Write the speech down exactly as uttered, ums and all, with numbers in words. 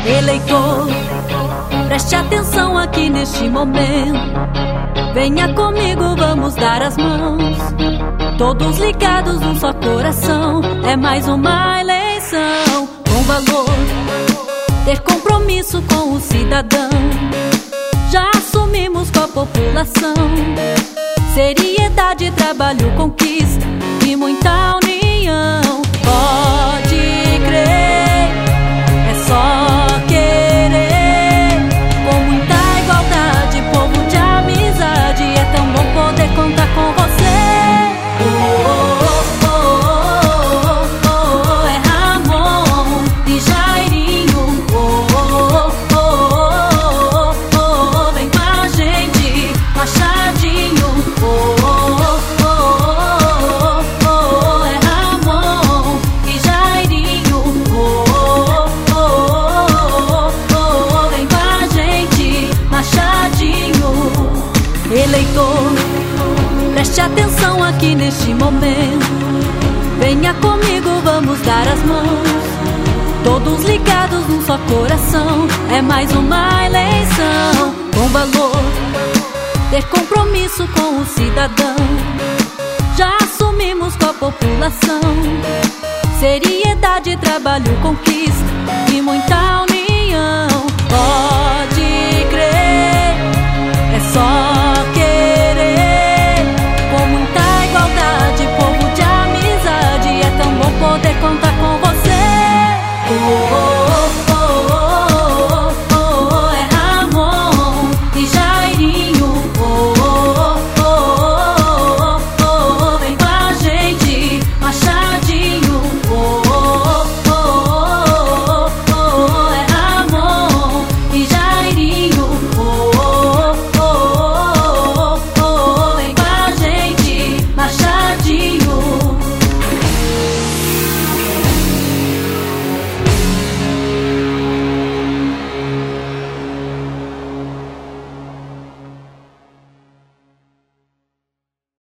Eleitor, preste atenção aqui neste momento. Venha comigo, vamos dar as mãos. Todos ligados num só coração. É mais uma eleição com valor, ter compromisso com o cidadão. Já assumimos com a população. Seriedade, trabalho, conquista e muita união. Pode crer, é só querer. Com muita igualdade, povo de amizade. É tão bom poder contar com você. Oh, oh, oh, oh, oh, é Ramon e Jairinho. Oh, oh, oh, oh, oh, vem com a gente, Machadinho. Oh, oh, oh, oh, oh, é Ramon e Jairinho. Oh, oh, oh, oh, vem com a gente, Machadinho. Eleitor, preste atenção aqui neste momento. Venha comigo, vamos dar as mãos. Todos ligados num só coração. É mais uma eleição com valor, ter compromisso com o cidadão. Já assumimos com a população. Seriedade, trabalho, conquista e muita união. Oh,